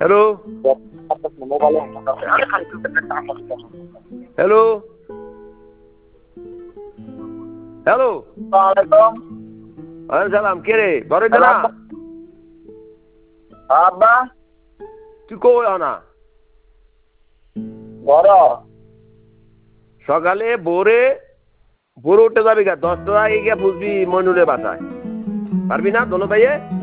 hello hello hello সালাম কে রে বড় না আব্বা তুই কো না বড় সকালে ভোরে ভোরে উঠে যাবি গা 10টার আগে গিয়া বুঝবি মইনুলের বাসায় পারবি না দোনো ভাইয়ে